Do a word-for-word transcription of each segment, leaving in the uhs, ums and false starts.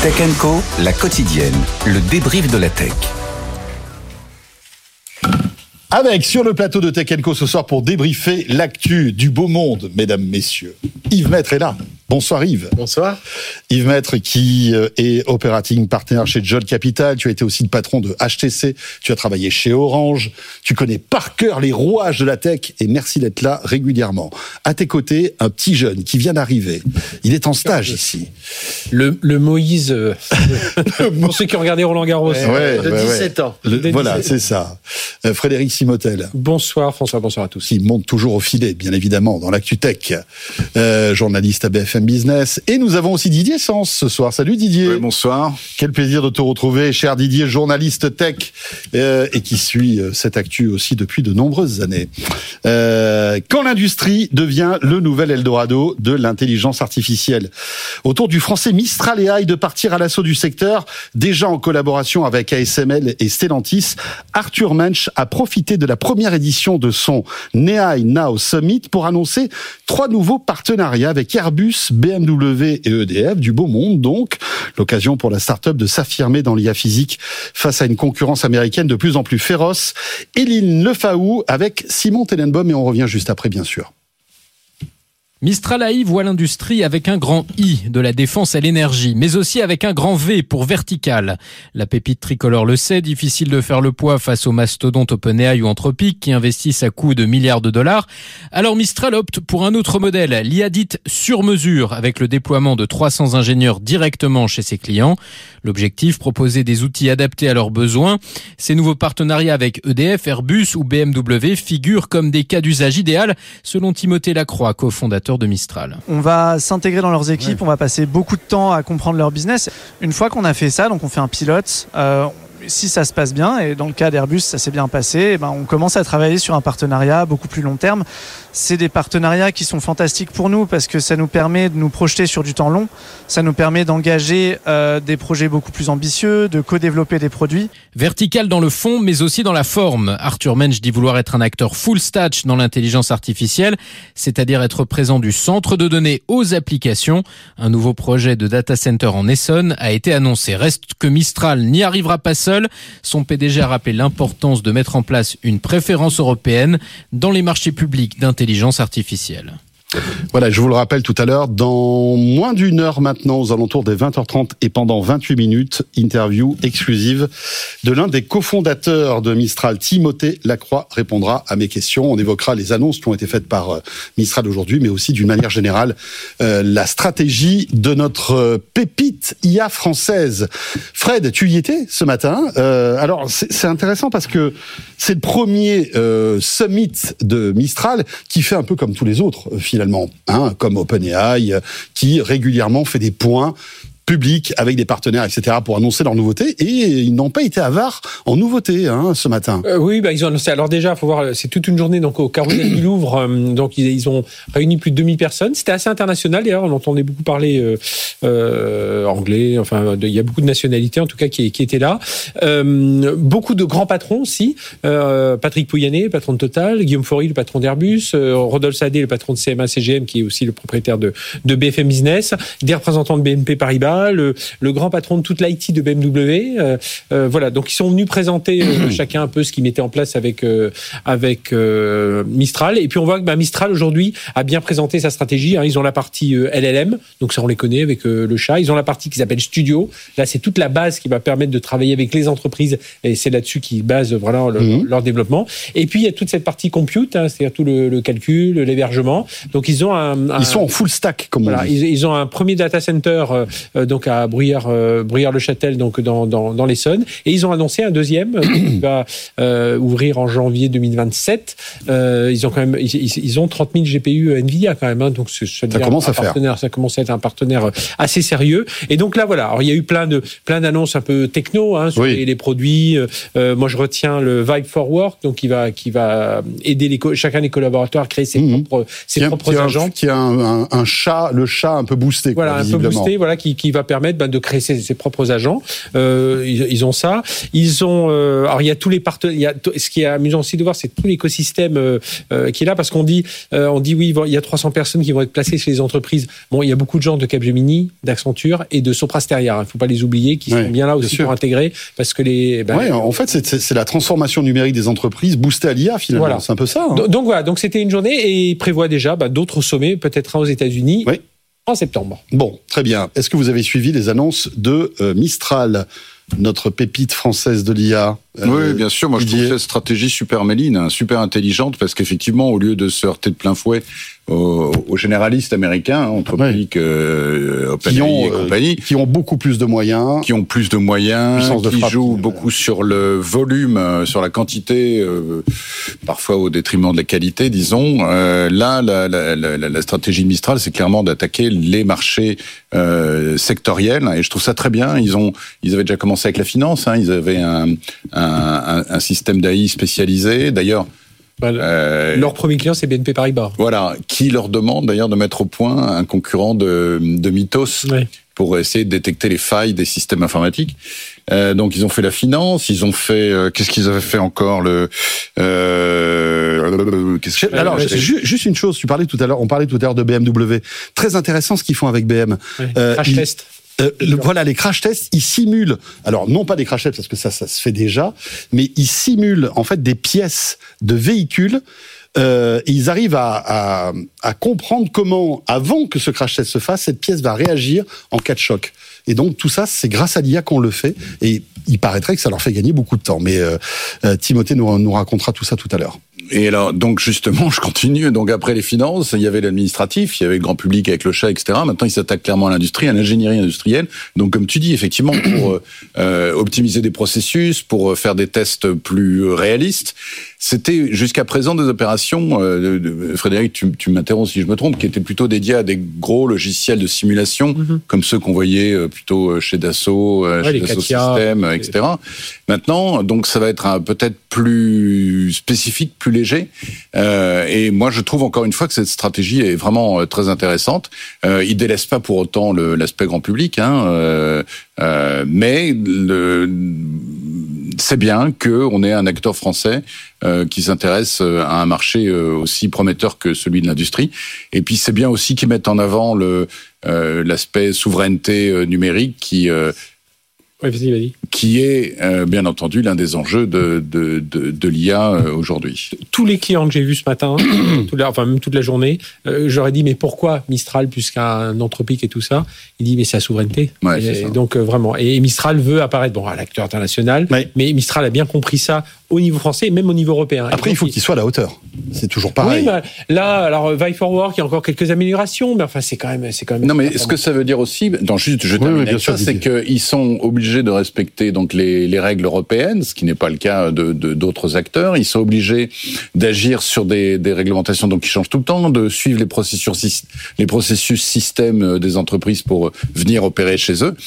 Tech and Co, la quotidienne, le débrief de la tech. Avec, sur le plateau de Tech and Co ce soir pour débriefer l'actu du beau monde, mesdames, messieurs. Yves Maître est là. Bonsoir Yves. Bonsoir. Yves Maître qui est operating partner chez John Capital. Tu as été aussi le patron de H T C. Tu as travaillé chez Orange. Tu connais par cœur les rouages de la tech et merci d'être là régulièrement. À tes côtés, un petit jeune qui vient d'arriver. Il est en stage ici. Le, le Moïse, euh, pour ceux qui ont regardé Roland Garros, ouais, ouais, de ouais, dix-sept ouais. ans. Le, de voilà, dix-sept. c'est ça. Euh, Frédéric Simotel. Bonsoir François, bonsoir à tous. Qui monte toujours au filet, bien évidemment, dans l'actu tech. Euh, journaliste à B F M Business. Et nous avons aussi Didier Sens ce soir. Salut Didier. Oui, bonsoir. Quel plaisir de te retrouver, cher Didier, journaliste tech, euh, et qui suit euh, cette actu aussi depuis de nombreuses années. Euh, quand l'industrie devient le nouvel Eldorado de l'intelligence artificielle. Autour du français Mistral A I de partir à l'assaut du secteur, déjà en collaboration avec A S M L et Stellantis, Arthur Mensch a profité de la première édition de son N E I Now Summit pour annoncer trois nouveaux partenariats avec Airbus, B M W et E D F, du beau monde donc. L'occasion pour la start-up de s'affirmer dans l'I A physique face à une concurrence américaine de plus en plus féroce. Éline Lefaou avec Simon Tellenbaum et on revient juste après bien sûr. Mistral A I voit l'industrie avec un grand I, de la défense à l'énergie, mais aussi avec un grand V pour vertical. La pépite tricolore le sait, difficile de faire le poids face aux mastodontes OpenAI ou Anthropic qui investissent à coups de milliards de dollars. Alors Mistral opte pour un autre modèle, l'I A dite sur mesure, avec le déploiement de trois cents ingénieurs directement chez ses clients. L'objectif, proposer des outils adaptés à leurs besoins. Ces nouveaux partenariats avec E D F, Airbus ou B M W figurent comme des cas d'usage idéal, selon Timothée Lacroix, cofondateur de Mistral. On va s'intégrer dans leurs équipes, ouais. On va passer beaucoup de temps à comprendre leur business. Une fois qu'on a fait ça, donc on fait un pilote, euh, si ça se passe bien, et dans le cas d'Airbus, ça s'est bien passé, et ben on commence à travailler sur un partenariat beaucoup plus long terme. C'est des partenariats qui sont fantastiques pour nous parce que ça nous permet de nous projeter sur du temps long, ça nous permet d'engager euh, des projets beaucoup plus ambitieux, de co-développer des produits. Vertical dans le fond, mais aussi dans la forme. Arthur Mensch dit vouloir être un acteur full stack dans l'intelligence artificielle, c'est-à-dire être présent du centre de données aux applications. Un nouveau projet de data center en Essonne a été annoncé. Reste que Mistral n'y arrivera pas seul. Son P D G a rappelé l'importance de mettre en place une préférence européenne dans les marchés publics d'intelligence artificielle. Voilà, je vous le rappelle tout à l'heure, dans moins d'une heure maintenant, aux alentours des vingt heures trente et pendant vingt-huit minutes, interview exclusive de l'un des cofondateurs de Mistral, Timothée Lacroix, répondra à mes questions. On évoquera les annonces qui ont été faites par Mistral aujourd'hui, mais aussi d'une manière générale, euh, la stratégie de notre pépite I A française. Fred, tu y étais ce matin. Euh, alors, c'est, c'est intéressant parce que c'est le premier euh, summit de Mistral qui fait un peu comme tous les autres, finalement. Hein, comme OpenAI, qui régulièrement fait des points publics avec des partenaires, et cetera, pour annoncer leurs nouveautés, et ils n'ont pas été avares en nouveautés hein, ce matin. Euh, oui, bah, ils ont annoncé. Alors déjà, il faut voir, c'est toute une journée donc au Carrousel du Louvre, euh, donc ils, ils ont réuni plus de deux mille personnes. C'était assez international, d'ailleurs, on entendait beaucoup parler euh, euh, anglais, enfin, il y a beaucoup de nationalités, en tout cas, qui, qui étaient là. Euh, beaucoup de grands patrons aussi, euh, Patrick Pouyanné, patron de Total, Guillaume Faury, le patron d'Airbus, euh, Rodolphe Sadé, le patron de C M A C G M, qui est aussi le propriétaire de, de B F M Business, des représentants de B N P Paribas, Le, le grand patron de toute l'I T de B M W, euh, euh, voilà. Donc ils sont venus présenter euh, chacun un peu ce qu'ils mettaient en place avec euh, avec euh, Mistral. Et puis on voit que bah, Mistral aujourd'hui a bien présenté sa stratégie. Hein. Ils ont la partie euh, L L M, donc ça on les connaît avec euh, le chat. Ils ont la partie qui s'appelle Studio. Là c'est toute la base qui va permettre de travailler avec les entreprises et c'est là-dessus qu'ils basent voilà le, mmh. leur développement. Et puis il y a toute cette partie compute, hein, c'est-à-dire tout le, le calcul, l'hébergement. Donc ils ont un, un ils sont en full stack comme voilà, on dit. Ils, ils ont un premier data center. Euh, donc à Bruyères, euh, Bruyères-le-Châtel, donc dans, dans, dans l'Essonne. Et ils ont annoncé un deuxième qui va euh, ouvrir en janvier deux mille vingt-sept. Euh, ils ont quand même, ils, ils ont trente mille G P U Nvidia quand même. Hein, donc ça, ça commence à faire. Ça commence à être un partenaire assez sérieux. Et donc là voilà. Alors il y a eu plein de plein d'annonces un peu techno hein, sur oui. les, les produits. Euh, moi je retiens le Vibe for Work, donc qui va qui va aider les chacun des collaborateurs à créer ses mmh. propres ses qui propres a, agents. Qui a un, un, un chat, le chat un peu boosté. Voilà, quoi, un peu boosté. Voilà, qui qui va permettre ben, de créer ses, ses propres agents. Euh, ils, ils ont ça. Ils ont. Euh, alors il y a tous les partenaires. Ce qui est amusant aussi de voir, c'est tout l'écosystème euh, euh, qui est là, parce qu'on dit, euh, on dit oui, il y a trois cents personnes qui vont être placées chez les entreprises. Bon, il y a beaucoup de gens de Capgemini, d'Accenture et de Sopra Steria. Il ne faut pas les oublier, qui ouais, sont bien là aussi bien pour intégrer, parce que les. Ben, ouais, en fait, c'est, c'est, c'est la transformation numérique des entreprises boostée à l'I A finalement. Voilà. C'est un peu ça. Hein. Donc, donc voilà. Donc c'était une journée et il prévoit déjà ben, d'autres sommets, peut-être un aux États-Unis. Oui. En septembre. Bon, très bien. Est-ce que vous avez suivi les annonces de euh, Mistral, notre pépite française de l'I A? euh, Oui, bien sûr. Moi, Didier. Je trouve cette stratégie super maline, hein, super intelligente, parce qu'effectivement, au lieu de se heurter de plein fouet aux, aux généralistes américains, hein, entrepris que euh, OpenAI et compagnie, euh, qui ont beaucoup plus de moyens, qui ont plus de moyens, de qui frappe, jouent qui, beaucoup voilà. sur le volume, euh, sur la quantité, euh, parfois au détriment de la qualité, disons. Euh, là, la, la, la, la stratégie de Mistral, c'est clairement d'attaquer les marchés euh, sectoriels, et je trouve ça très bien. Ils ont, ils avaient déjà commencé avec la finance, hein, ils avaient un, un, un, un système d'A I spécialisé. D'ailleurs, Euh, leur premier client, c'est B N P Paribas. Voilà, qui leur demande d'ailleurs de mettre au point un concurrent de, de Mythos oui. pour essayer de détecter les failles des systèmes informatiques. Euh, donc ils ont fait la finance, ils ont fait euh, qu'est-ce qu'ils avaient fait encore le. Euh, qu'est-ce que... Alors euh, juste une chose, tu parlais tout à l'heure, on parlait tout à l'heure de B M W. Très intéressant ce qu'ils font avec B M. Oui. Euh, Crash ils... test. Euh, le, voilà, les crash tests, ils simulent, alors non pas des crash tests parce que ça, ça se fait déjà, mais ils simulent en fait des pièces de véhicules euh, et ils arrivent à, à, à comprendre comment, avant que ce crash test se fasse, cette pièce va réagir en cas de choc. Et donc tout ça, c'est grâce à l'I A qu'on le fait, et il paraîtrait que ça leur fait gagner beaucoup de temps. Mais euh, euh, Timothée nous, nous racontera tout ça tout à l'heure. Et alors, donc justement, je continue. Donc après les finances, il y avait l'administratif, il y avait le grand public avec le chat, et cetera. Maintenant, il s'attaque clairement à l'industrie, à l'ingénierie industrielle. Donc, comme tu dis, effectivement, pour euh, optimiser des processus, pour faire des tests plus réalistes, c'était jusqu'à présent des opérations, euh, de, Frédéric, tu, tu m'interromps si je me trompe, qui étaient plutôt dédiées à des gros logiciels de simulation, mm-hmm. comme ceux qu'on voyait euh, plutôt chez Dassault, euh, ouais, chez Dassault Systèmes, et cetera. Maintenant, donc ça va être un, peut-être plus spécifique, plus léger. Euh, et moi, je trouve encore une fois que cette stratégie est vraiment euh, très intéressante. Euh, il délaisse pas pour autant le, l'aspect grand public, hein, euh, euh, mais le, c'est bien qu'on ait un acteur français euh, qui s'intéresse à un marché euh, aussi prometteur que celui de l'industrie. Et puis c'est bien aussi qu'ils mettent en avant le euh, l'aspect souveraineté euh, numérique qui euh, Ouais, vas-y, vas-y. qui est euh, bien entendu l'un des enjeux de, de, de, de l'I A euh, aujourd'hui. Tous les clients que j'ai vus ce matin, toute la, enfin même toute la journée, euh, j'aurais dit mais pourquoi Mistral plus qu'un Anthropic et tout ça? Il dit mais c'est la souveraineté. Ouais, et, c'est ça. Donc euh, vraiment, et Mistral veut apparaître bon à l'acteur international, ouais. mais Mistral a bien compris ça au niveau français et même au niveau européen. Après, il faut qu'il soit à la hauteur. C'est toujours pareil. Oui, bah, là, alors Vie for Work, il y a encore quelques améliorations, mais enfin c'est quand même, c'est quand même. Non, mais ce que ça veut dire aussi, non, juste, je termine oui, oui, avec ça, c'est qu'ils sont obligés de respecter donc les, les règles européennes, ce qui n'est pas le cas de, de d'autres acteurs. Ils sont obligés d'agir sur des, des réglementations donc qui changent tout le temps, de suivre les processus, les processus systèmes des entreprises pour venir opérer chez eux.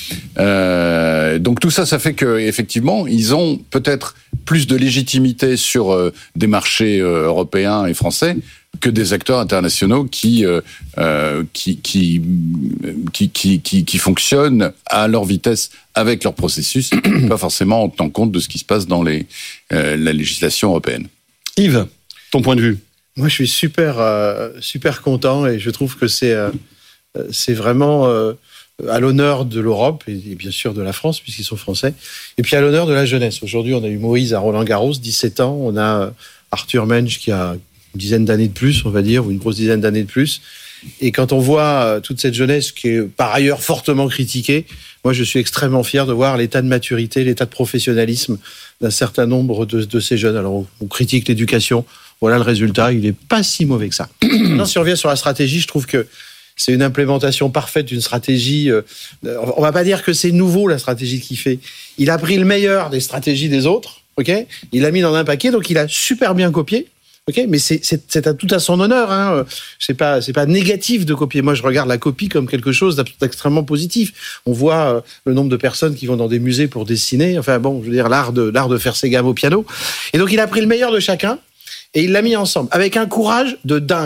Euh, donc tout ça, ça fait que effectivement, ils ont peut-être plus de légitimité sur euh, des marchés euh, européens et français que des acteurs internationaux qui euh, euh, qui, qui, qui qui qui qui fonctionnent à leur vitesse avec leur processus, pas forcément en tenant compte de ce qui se passe dans les euh, la législation européenne. Yves, ton point de vue? Moi, je suis super euh, super content et je trouve que c'est euh, c'est vraiment euh, à l'honneur de l'Europe et bien sûr de la France puisqu'ils sont français, et puis à l'honneur de la jeunesse. Aujourd'hui, on a eu Moïse à Roland-Garros, dix-sept ans, on a Arthur Mensch qui a une dizaine d'années de plus, on va dire, ou une grosse dizaine d'années de plus. Et quand on voit toute cette jeunesse qui est par ailleurs fortement critiquée, moi je suis extrêmement fier de voir l'état de maturité, l'état de professionnalisme d'un certain nombre de, de ces jeunes. Alors on, on critique l'éducation, voilà le résultat, il n'est pas si mauvais que ça. Maintenant, si on revient sur la stratégie, je trouve que c'est une implémentation parfaite d'une stratégie. Euh, on va pas dire que c'est nouveau la stratégie qu'il fait. Il a pris le meilleur des stratégies des autres, ok ? Il l'a mis dans un paquet, donc il a super bien copié. Ok, mais c'est, c'est, c'est à tout à son honneur. Hein. C'est pas, c'est pas négatif de copier. Moi, je regarde la copie comme quelque chose d'extrêmement positif. On voit euh, le nombre de personnes qui vont dans des musées pour dessiner. Enfin bon, je veux dire l'art de l'art de faire ses gammes au piano. Et donc, il a pris le meilleur de chacun et il l'a mis ensemble avec un courage de dingue.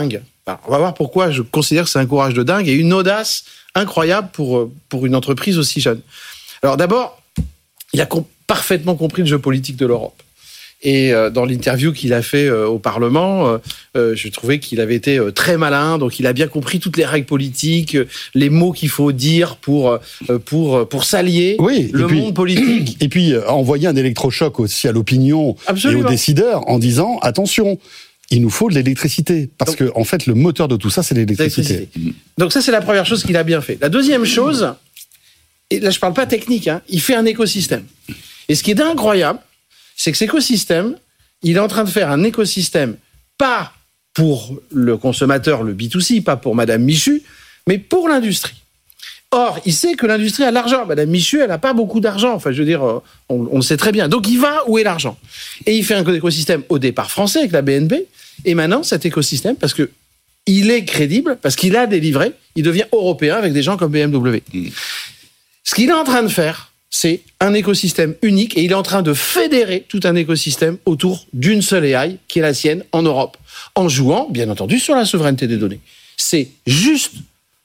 Alors, on va voir pourquoi je considère que c'est un courage de dingue et une audace incroyable pour, pour une entreprise aussi jeune. Alors d'abord, il a com- parfaitement compris le jeu politique de l'Europe. Et euh, dans l'interview qu'il a fait euh, au Parlement, euh, euh, je trouvais qu'il avait été euh, très malin. Donc, il a bien compris toutes les règles politiques, euh, les mots qu'il faut dire pour euh, pour pour s'allier oui, le puis, monde politique. Et puis euh, envoyer un électrochoc aussi à l'opinion Absolument. et aux décideurs en disant attention, il nous faut de l'électricité parce Donc, que en fait le moteur de tout ça c'est l'électricité. l'électricité. Donc ça c'est la première chose qu'il a bien fait. La deuxième chose, et là je parle pas technique, hein, il fait un écosystème. Et ce qui est incroyable, c'est que cet écosystème, il est en train de faire un écosystème, pas pour le consommateur, le B deux C, pas pour Madame Michu, mais pour l'industrie. Or, il sait que l'industrie a de l'argent. Madame Michu, elle n'a pas beaucoup d'argent. Enfin, je veux dire, on, on le sait très bien. Donc, il va où est l'argent. Et il fait un écosystème au départ français avec la B N P. Et maintenant, cet écosystème, parce que il est crédible, parce qu'il a délivré, il devient européen avec des gens comme B M W. Mmh. Ce qu'il est en train de faire, c'est un écosystème unique et il est en train de fédérer tout un écosystème autour d'une seule A I qui est la sienne en Europe, en jouant, bien entendu, sur la souveraineté des données. C'est juste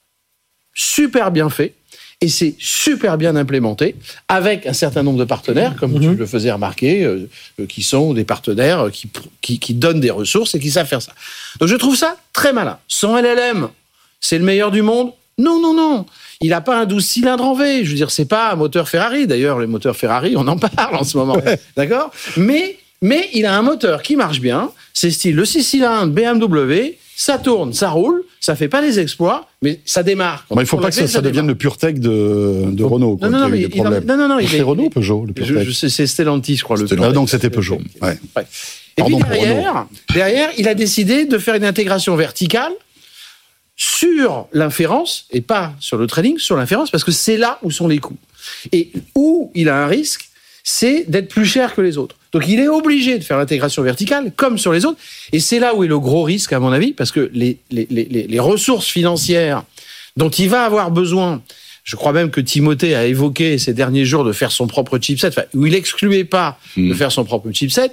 super bien fait et c'est super bien implémenté avec un certain nombre de partenaires, comme mmh. tu le faisais remarquer, euh, qui sont des partenaires qui, qui, qui donnent des ressources et qui savent faire ça. Donc je trouve ça très malin. Sans L L M, c'est le meilleur du monde ? Non, non, non. Il n'a pas un douze cylindres en V. Je veux dire, c'est pas un moteur Ferrari. D'ailleurs, les moteurs Ferrari, on en parle en ce moment. Ouais. D'accord ? Mais, mais il a un moteur qui marche bien. C'est style le six cylindres B M W. Ça tourne, ça roule. Ça fait pas des exploits, mais ça démarre. Bah, il faut pas que ça, ça, ça devienne le PureTech de, de Renault. Quoi, non, non, non, mais, il, non, non, non, il c'est Renault ou Peugeot, le PureTech. Je, je, c'est Stellantis, je crois. Le ah, donc c'était Peugeot. Ouais. Ouais. Et Pardon puis derrière, derrière, il a décidé de faire une intégration verticale sur l'inférence, et pas sur le trading, sur l'inférence, parce que c'est là où sont les coûts. Et où il a un risque, c'est d'être plus cher que les autres. Donc il est obligé de faire l'intégration verticale, comme sur les autres, et c'est là où est le gros risque, à mon avis, parce que les, les, les, les ressources financières dont il va avoir besoin, je crois même que Timothée a évoqué ces derniers jours de faire son propre chipset, enfin, où il excluait pas mmh. de faire son propre chipset.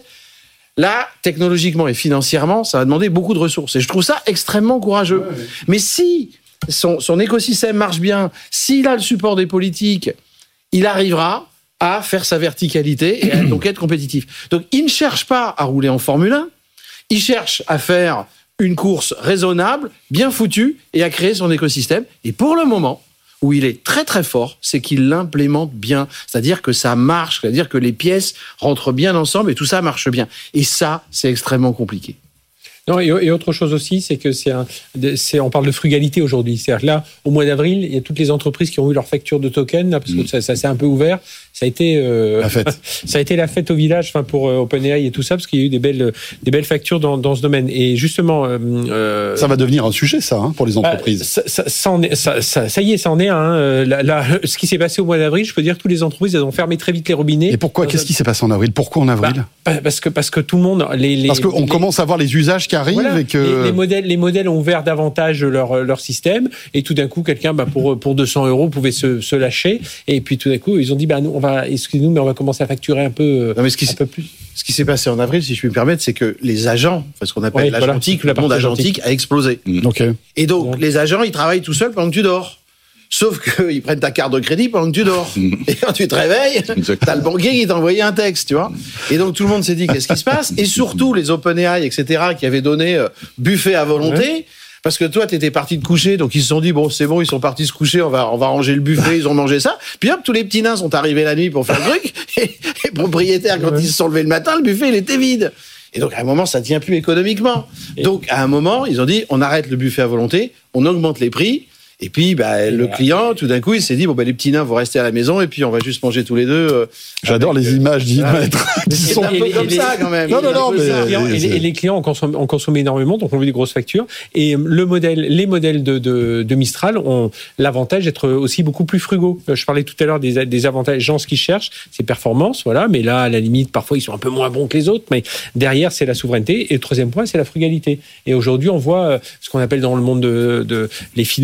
Là, technologiquement et financièrement, ça va demander beaucoup de ressources. Et je trouve ça extrêmement courageux. Ouais, ouais. Mais si son, son écosystème marche bien, s'il a le support des politiques, il arrivera à faire sa verticalité et à donc être compétitif. Donc, il ne cherche pas à rouler en Formule un, il cherche à faire une course raisonnable, bien foutue, et à créer son écosystème. Et pour le moment, où il est très très fort, c'est qu'il l'implémente bien. C'est-à-dire que ça marche, c'est-à-dire que les pièces rentrent bien ensemble et tout ça marche bien. Et ça, c'est extrêmement compliqué. Non, et, et autre chose aussi, c'est que c'est un, c'est, on parle de frugalité aujourd'hui. C'est-à-dire que là, au mois d'avril, il y a toutes les entreprises qui ont eu leur facture de token, là, parce que mmh. ça, ça s'est un peu ouvert. Ça a été euh, la fête. Ça a été la fête au village, enfin pour euh, OpenAI et tout ça, parce qu'il y a eu des belles, des belles factures dans, dans ce domaine. Et justement, euh, ça va devenir un sujet, ça, hein, pour les entreprises. Bah, ça, ça, ça, en est, ça, ça, ça y est, ça en est un. Hein. Là, là, ce qui s'est passé au mois d'avril, je peux dire que toutes les entreprises, elles ont fermé très vite les robinets. Et pourquoi ? Qu'est-ce qui s'est passé en avril ? Pourquoi en avril ? Bah, parce que parce que tout le monde, les, les parce qu'on les, commence à voir les usages qui arrivent voilà, et que les, les modèles, les modèles ont ouvert davantage leur leur système et tout d'un coup, quelqu'un, bah, pour pour deux cents euros, pouvait se, se lâcher et puis tout d'un coup, ils ont dit, bah nous, on va, excusez-nous, mais on va commencer à facturer un peu, non, mais ce qui un peu plus. Ce qui s'est passé en avril, si je puis me permettre, c'est que les agents, ce qu'on appelle ouais, l'agentique, voilà, le monde agentique a explosé. Mmh. Okay. Et donc, ouais. les agents, ils travaillent tout seuls pendant que tu dors. Sauf qu'ils prennent ta carte de crédit pendant que tu dors. Et quand tu te réveilles, t'as le banquier qui t'a envoyé un texte, tu vois. Et donc, tout le monde s'est dit, qu'est-ce qui se passe ? Et surtout, les OpenAI, et cetera, qui avaient donné euh, buffet à volonté, ouais. parce que toi, t'étais parti te coucher, donc ils se sont dit, bon, c'est bon, ils sont partis se coucher, on va, on va ranger le buffet, ils ont mangé ça. Puis hop, tous les petits nains sont arrivés la nuit pour faire le truc. Et les propriétaires, quand ouais. ils se sont levés le matin, le buffet, il était vide. Et donc, à un moment, ça tient plus économiquement. Et donc, à un moment, ils ont dit, on arrête le buffet à volonté, on augmente les prix. Et puis, bah, et le voilà. client, tout d'un coup, il s'est dit, bon, bah, les petits nains vont rester à la maison et puis on va juste manger tous les deux. Euh, J'adore les euh, images d'y ah, mettre. C'est sont un peu comme les, ça, quand même. Non, non, non, mais. Et les, et les clients ont consommé, ont consommé énormément, donc on a vu des grosses factures. Et le modèle, les modèles de, de, de Mistral ont l'avantage d'être aussi beaucoup plus frugaux. Je parlais tout à l'heure des, des avantages. Gens, ce qu'ils cherchent, c'est performance, voilà. Mais là, à la limite, parfois, ils sont un peu moins bons que les autres. Mais derrière, c'est la souveraineté. Et le troisième point, c'est la frugalité. Et aujourd'hui, on voit ce qu'on appelle dans le monde de, de les FinOps, quoi.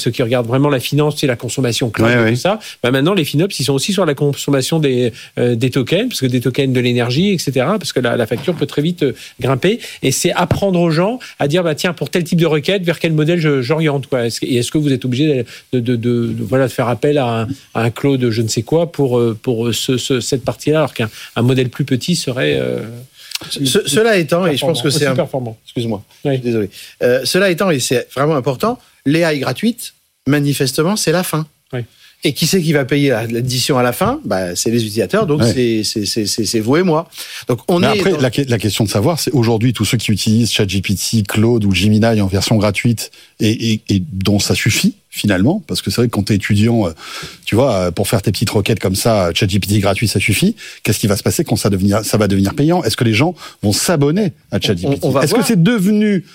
ceux qui regardent vraiment la finance, c'est la consommation cloud Ouais, et ouais. tout ça. Bah maintenant, les FinOps, ils sont aussi sur la consommation des, euh, des tokens, parce que des tokens de l'énergie, et cetera. Parce que la, la facture peut très vite euh, grimper. Et c'est apprendre aux gens à dire, bah tiens, pour tel type de requête, vers quel modèle je, j'oriente, quoi. Est-ce que, et est-ce que vous êtes obligé de, de, de, de, de voilà de faire appel à un, à un cloud, je ne sais quoi, pour pour ce, ce, cette partie-là, alors qu'un un modèle plus petit serait euh, Ce, cela étant, et je pense que c'est un... performant. Excuse-moi, Oui. je suis désolé. Euh, cela étant, et c'est vraiment important, l'A I gratuite, manifestement, c'est la fin. Oui. Et qui c'est qui va payer l'addition à la fin? Bah, c'est les utilisateurs, donc Ouais. c'est, c'est, c'est, c'est, c'est vous et moi. Donc on Mais est après, dans- la, la question de savoir, c'est aujourd'hui tous ceux qui utilisent ChatGPT, Claude ou Gemini en version gratuite et, et, et dont ça suffit finalement, parce que c'est vrai que quand t'es étudiant, euh, tu vois, euh, pour faire tes petites requêtes comme ça, ChatGPT gratuit, ça suffit. Qu'est-ce qui va se passer quand ça devenir, ça va devenir payant? Est-ce que les gens vont s'abonner à ChatGPT? on- on va Est-ce voir. que c'est devenu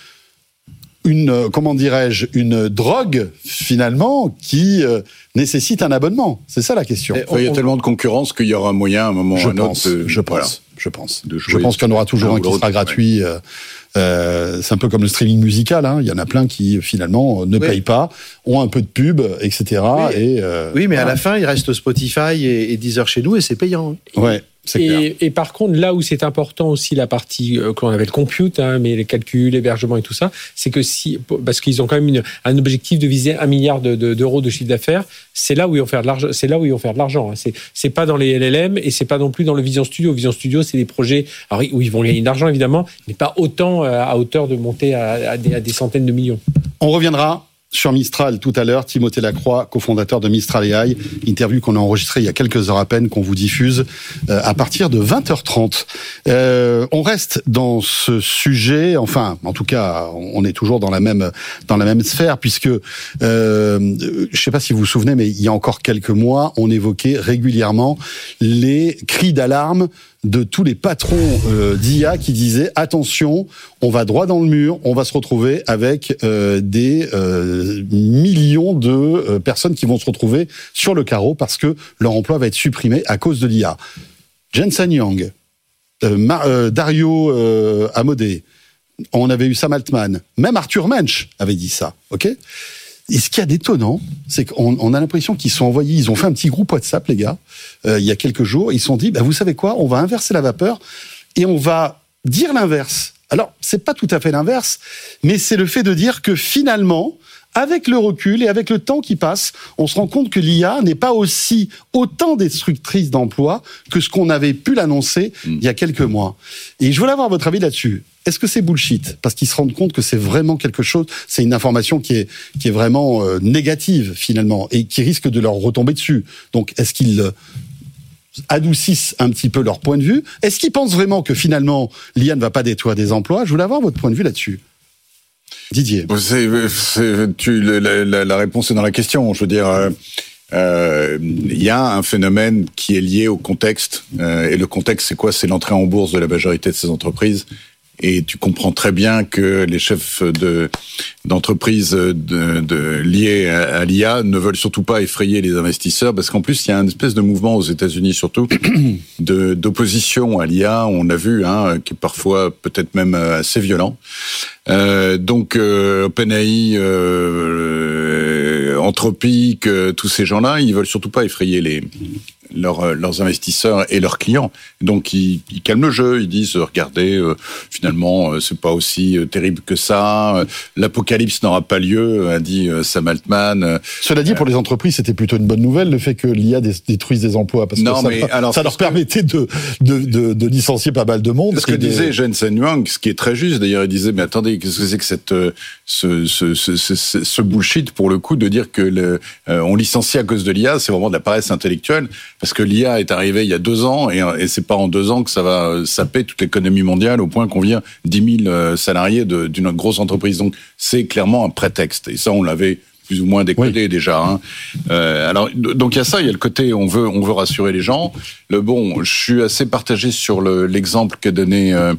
une, euh, comment dirais-je, une drogue finalement qui euh, nécessite un abonnement? C'est ça la question. Et Il y a on- tellement de concurrence qu'il y aura un moyen, à un moment ou Je à un pense, autre. de- je voilà. pense, je pense. De Je jouer pense qu'il y en aura toujours l'un un ou qui l'autre, sera gratuit. Euh, euh, c'est un peu comme le streaming musical. Hein. Il y en a plein qui finalement ne Oui. payent pas, ont un peu de pub, et cetera. Oui. Et euh, Oui, mais à voilà. la fin, il reste Spotify et, et Deezer chez nous et c'est payant. Ouais, c'est clair. Et, et par contre, là où c'est important aussi la partie euh, qu'on appelle compute, hein, mais les calculs, l'hébergement et tout ça, c'est que si, parce qu'ils ont quand même une, un objectif de viser un milliard de, de, d'euros de chiffre d'affaires, c'est là où ils vont faire de l'argent. C'est là où ils vont faire de l'argent. Hein. C'est, c'est pas dans les L L M et c'est pas non plus dans le Vision Studio. Vision Studio, c'est des projets alors, où ils vont gagner de l'argent évidemment, mais pas autant euh, à hauteur de monter à, à, des, à des centaines de millions. On reviendra sur Mistral tout à l'heure. Timothée Lacroix, cofondateur de Mistral A I, interview qu'on a enregistrée il y a quelques heures à peine, qu'on vous diffuse euh, à partir de vingt heures trente. Euh, on reste dans ce sujet, enfin, en tout cas, on est toujours dans la même dans la même sphère, puisque euh, je sais pas si vous vous souvenez, mais il y a encore quelques mois, on évoquait régulièrement les cris d'alarme de tous les patrons euh, d'I A qui disaient attention, on va droit dans le mur, on va se retrouver avec euh, des euh, millions de euh, personnes qui vont se retrouver sur le carreau parce que leur emploi va être supprimé à cause de l'I A. Jensen Huang, euh, Mar- euh, Dario euh, Amodei, on avait eu Sam Altman, même Arthur Mensch avait dit ça, ok ? Et ce qu'il y a d'étonnant, c'est qu'on on a l'impression qu'ils sont envoyés, ils ont fait un petit groupe WhatsApp, les gars, euh, il y a quelques jours, ils se sont dit, bah, vous savez quoi, on va inverser la vapeur et on va dire l'inverse. Alors, c'est pas tout à fait l'inverse, mais c'est le fait de dire que finalement, avec le recul et avec le temps qui passe, on se rend compte que l'I A n'est pas aussi autant destructrice d'emplois que ce qu'on avait pu l'annoncer mmh. il y a quelques mois. Et je voulais avoir votre avis là-dessus. Est-ce que c'est bullshit? Parce qu'ils se rendent compte que c'est vraiment quelque chose, c'est une information qui est, qui est vraiment euh, négative finalement et qui risque de leur retomber dessus. Donc, est-ce qu'ils euh, adoucissent un petit peu leur point de vue? Est-ce qu'ils pensent vraiment que finalement l'I A ne va pas détruire des emplois? Je voulais avoir votre point de vue là-dessus. Didier. C'est, c'est, tu, la, la, la réponse est dans la question. Je veux dire, il euh, y a un phénomène qui est lié au contexte. Euh, et le contexte, c'est quoi? C'est l'entrée en bourse de la majorité de ces entreprises. Et tu comprends très bien que les chefs de, d'entreprises de, de, liées à, à l'I A ne veulent surtout pas effrayer les investisseurs, parce qu'en plus, il y a une espèce de mouvement aux États-Unis surtout de, d'opposition à l'I A, on a vu, hein, qui est parfois peut-être même assez violent. Euh, donc, euh, OpenAI, euh, Anthropic, euh, tous ces gens-là, ils veulent surtout pas effrayer les Leurs, leurs investisseurs et leurs clients. Donc, ils, ils calment le jeu. Ils disent, regardez, euh, finalement, euh, c'est pas aussi euh, terrible que ça. Euh, l'apocalypse n'aura pas lieu, a dit euh, Sam Altman. Euh, Cela dit, pour les entreprises, c'était plutôt une bonne nouvelle, le fait que l'I A détruise des emplois. Parce non, que ça, mais, leur, alors, ça leur permettait de, de, de, de licencier pas mal de monde. C'est ce que de... disait Jensen Huang, ce qui est très juste. D'ailleurs, il disait, mais attendez, qu'est-ce que c'est que cette, ce, ce, ce, ce, ce bullshit, pour le coup, de dire que le, euh, on licencie à cause de l'I A, c'est vraiment de la paresse intellectuelle. Parce que l'I A est arrivée il y a deux ans, et, et c'est pas en deux ans que ça va saper toute l'économie mondiale au point qu'on vire dix mille salariés de, d'une grosse entreprise. Donc, c'est clairement un prétexte. Et ça, on l'avait plus ou moins décodé oui. déjà. Hein. Euh, alors, donc il y a ça, il y a le côté on veut, on veut rassurer les gens. Le bon, je suis assez partagé sur le, l'exemple qu'a donné euh,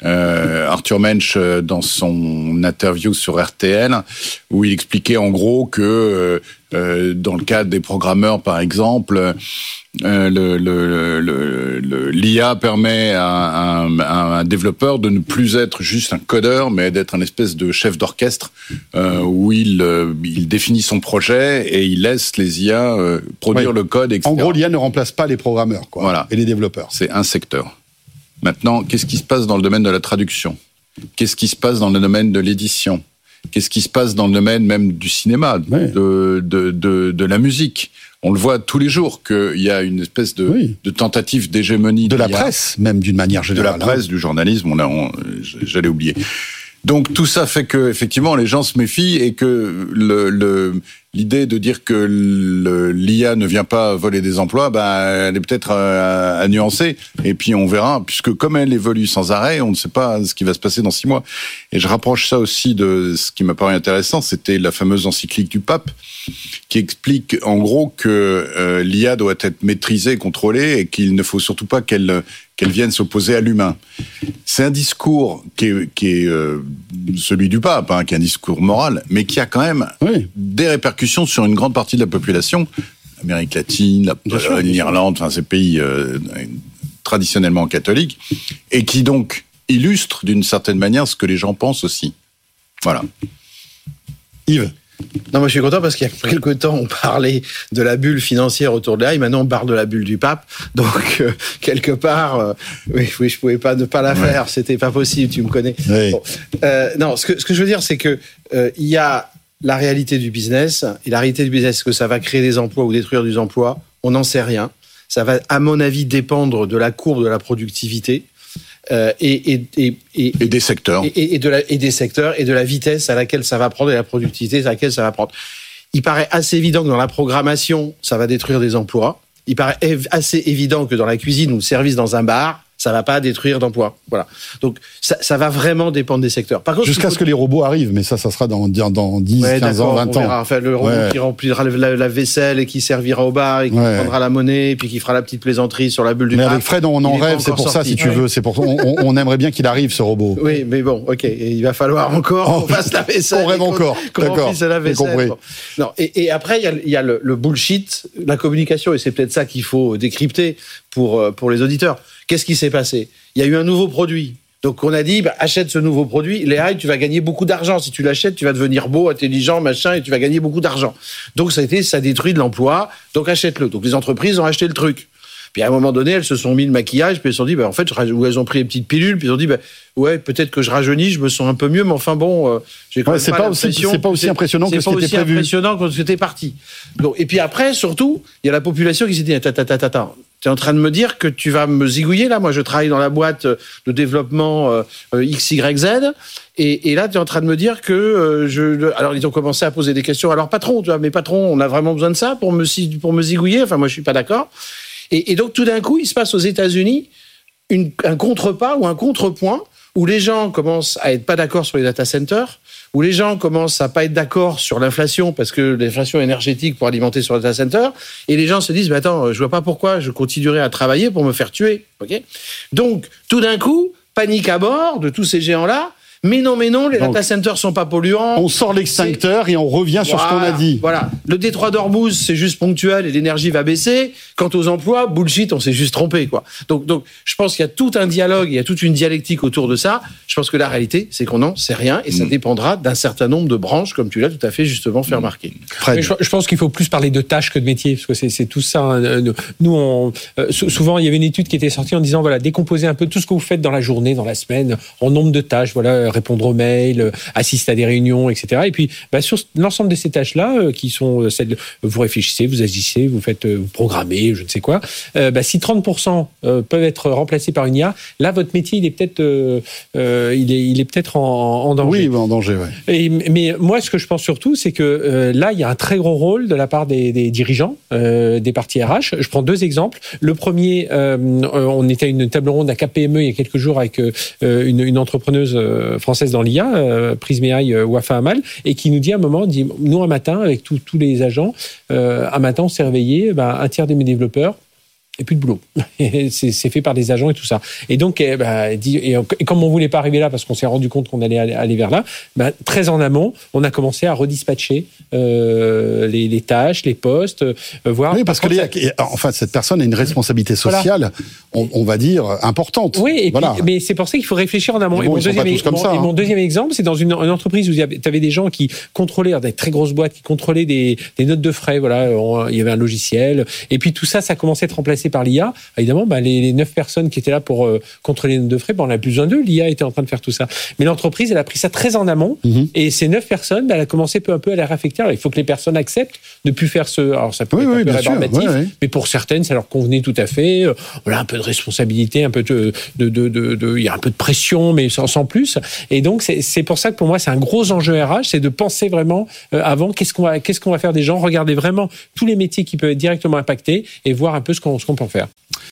euh, Arthur Mensch dans son interview sur R T L, où il expliquait en gros que euh, dans le cadre des programmeurs, par exemple, euh, le, le, le, le, l'I A permet à un, à un développeur de ne plus être juste un codeur, mais d'être un espèce de chef d'orchestre euh, où il, euh, il définit son projet et il laisse les I A euh, produire oui. le code, et cetera. En gros, l'I A ne remplace pas les programmeurs, quoi, voilà. et les développeurs. C'est un secteur. Maintenant, qu'est-ce qui se passe dans le domaine de la traduction ? Qu'est-ce qui se passe dans le domaine de l'édition ? Qu'est-ce qui se passe dans le domaine même du cinéma, oui. de, de, de, de la musique ? On le voit tous les jours qu'il y a une espèce de, oui. de tentative d'hégémonie de la presse, même d'une manière générale. De la presse, hein. Du journalisme, on a, on, j'allais oublier. Donc tout ça fait que effectivement les gens se méfient et que le, le l'idée de dire que le, l'I A ne vient pas voler des emplois, bah elle est peut-être à, à nuancer. Et puis on verra, puisque comme elle évolue sans arrêt, on ne sait pas ce qui va se passer dans six mois. Et je rapproche ça aussi de ce qui m'a paru intéressant, c'était la fameuse encyclique du pape, qui explique en gros que euh, l'I A doit être maîtrisée, contrôlée, et qu'il ne faut surtout pas qu'elle qu'elle vienne s'opposer à l'humain. C'est un discours qui est, qui est euh, celui du pape, hein, qui est un discours moral, mais qui a quand même oui. des répercussions sur une grande partie de la population. L'Amérique latine, la Pologne, l'Irlande, enfin ces pays euh, traditionnellement catholiques, et qui donc illustre d'une certaine manière ce que les gens pensent aussi. Voilà. Yves ? Non, moi je suis content parce qu'il y a quelque temps on parlait de la bulle financière autour de l'A I, maintenant on parle de la bulle du pape. Donc euh, quelque part, euh, oui, oui, je pouvais pas ne pas la faire, ouais. C'était pas possible, tu me connais. Oui. Bon, euh, non, ce que ce que je veux dire, c'est que euh, il y a la réalité du business et la réalité du business, est-ce que ça va créer des emplois ou détruire des emplois ? On n'en sait rien. Ça va, à mon avis, dépendre de la courbe de la productivité. Euh, et, et, et, et, et des secteurs. Et, et, de la, et des secteurs et de la vitesse à laquelle ça va prendre et la productivité à laquelle ça va prendre. Il paraît assez évident que dans la programmation, ça va détruire des emplois. Il paraît év- assez évident que dans la cuisine ou le service dans un bar, ça va pas détruire d'emplois. Voilà. Donc, ça, ça va vraiment dépendre des secteurs. Par contre, jusqu'à faut... ce que les robots arrivent, mais ça, ça sera dans, dans dix, ouais, quinze ans, vingt ans. Verra. Enfin, le robot ouais. qui remplira la, la vaisselle et qui servira au bar et qui ouais. prendra la monnaie et puis qui fera la petite plaisanterie sur la bulle du mais pape. Mais avec Fred, on en rêve, c'est pour sorti. ça, si tu ouais. veux. C'est pour on, on aimerait bien qu'il arrive, ce robot. Oui, mais bon, ok. Et il va falloir encore qu'on fasse la vaisselle. On rêve encore. Qu'on remplisse la vaisselle. Bon. Non. Et, et après, il y a, y a le, le bullshit, la communication, et c'est peut-être ça qu'il faut décrypter pour, pour les auditeurs. Qu'est-ce qui s'est passé ? Il y a eu un nouveau produit. Donc on a dit, bah, achète ce nouveau produit. Les A I, tu vas gagner beaucoup d'argent. Si tu l'achètes, tu vas devenir beau, intelligent, machin, et tu vas gagner beaucoup d'argent. Donc ça a été, ça détruit de l'emploi. Donc achète-le. Donc les entreprises ont acheté le truc. Puis à un moment donné, elles se sont mis le maquillage, puis elles se sont dit, bah, en fait, je, ou elles ont pris les petites pilules, puis elles ont dit, bah, ouais, peut-être que je rajeunis, je me sens un peu mieux, mais enfin bon, euh, j'ai quand ouais, même c'est pas, pas l'impression. Aussi, c'est pas aussi impressionnant que ce qui était prévu. C'est pas aussi impressionnant que ce qui était parti. Donc, et puis après, surtout, il y a la population qui s'est dit, attends, attends, attends, t'es en train de me dire que tu vas me zigouiller, là? Moi, je travaille dans la boîte de développement euh, X Y Z, et, et là, tu es en train de me dire que euh, je... Alors, ils ont commencé à poser des questions. Alors, patron, tu vois, mais patron, on a vraiment besoin de ça pour me, pour me zigouiller? Enfin, moi, je suis pas d'accord. Et, et donc, tout d'un coup, il se passe aux États-Unis une, un contrepas ou un contrepoint où les gens commencent à être pas d'accord sur les data centers, où les gens commencent à pas être d'accord sur l'inflation parce que l'inflation énergétique pour alimenter sur les data centers, et les gens se disent, mais attends, je vois pas pourquoi je continuerai à travailler pour me faire tuer. Ok ? Donc, tout d'un coup, panique à bord de tous ces géants-là. Mais non, mais non, les Donc, data centers sont pas polluants. On sort l'extincteur et on revient voilà, sur ce qu'on a dit. Voilà. Le détroit d'Ormuz, c'est juste ponctuel et l'énergie va baisser. Quant aux emplois, bullshit, on s'est juste trompé, quoi. Donc, donc, je pense qu'il y a tout un dialogue, il y a toute une dialectique autour de ça. Je pense que la réalité, c'est qu'on n'en sait rien et ça mmh. dépendra d'un certain nombre de branches, comme tu l'as tout à fait justement fait remarquer. Mais je, je pense qu'il faut plus parler de tâches que de métiers, parce que c'est, c'est tout ça. Hein. Nous, on, euh, souvent, il y avait une étude qui était sortie en disant, voilà, décomposer un peu tout ce que vous faites dans la journée, dans la semaine, en nombre de tâches, voilà, répondre aux mails, assister à des réunions, et cetera. Et puis, bah, sur l'ensemble de ces tâches-là, euh, qui sont celles, vous réfléchissez, vous agissez, vous faites, euh, vous programmez, je ne sais quoi. Euh, bah, si trente pour cent euh, peuvent être remplacés par une I A, là, votre métier, il est peut-être, euh, euh, il est, il est peut-être en, en danger. Oui, en danger, ouais. Et, mais moi, ce que je pense surtout, c'est que euh, là, il y a un très gros rôle de la part des, des dirigeants, euh, des parties R H. Je prends deux exemples. Le premier, euh, on était à une table ronde à K P M E il y a quelques jours avec euh, une, une entrepreneuse française dans l'I A. Euh, Prismeaï euh, Wafa Amal, et qui nous dit à un moment, dit, nous un matin, avec tous les agents, euh, un matin on s'est réveillé, ben, un tiers de mes développeurs et plus de boulot. c'est, c'est fait par des agents et tout ça. Et donc, eh ben, et, et comme on voulait pas arriver là parce qu'on s'est rendu compte qu'on allait aller vers là, ben, très en amont, on a commencé à redispatcher euh, les, les tâches, les postes, euh, voir. Oui, parce que les, enfin, cette personne a une responsabilité sociale, voilà. on, on va dire importante. Oui, et voilà. puis, mais c'est pour ça qu'il faut réfléchir en amont. Bon, et mon, deuxième, comme mon, ça, et hein. mon deuxième exemple, c'est dans une, une entreprise où tu avais des gens qui contrôlaient, des très grosses boîtes qui contrôlaient des, des notes de frais. Voilà, on, il y avait un logiciel, et puis tout ça, ça commençait à être remplacé par l'I A. Évidemment, bah, les, les neuf personnes qui étaient là pour euh, contrôler les notes de frais, bah, on n'a plus besoin d'eux. L'I A était en train de faire tout ça. Mais l'entreprise, elle a pris ça très en amont, mm-hmm. et ces neuf personnes, bah, elle a commencé peu à peu à les réaffecter. Alors, il faut que les personnes acceptent de plus faire ce. Alors, ça peut oui, être oui, un peu rébarbatif, oui, oui. mais pour certaines, ça leur convenait tout à fait. Euh, voilà, un peu de responsabilité, un peu de, de, de, de, de il y a un peu de pression, mais sans, sans plus. Et donc, c'est, c'est pour ça que pour moi, c'est un gros enjeu R H, c'est de penser vraiment euh, avant qu'est-ce qu'on va, qu'est-ce qu'on va faire des gens, regarder vraiment tous les métiers qui peuvent être directement impactés et voir un peu ce qu'on, ce qu'on peut en faire.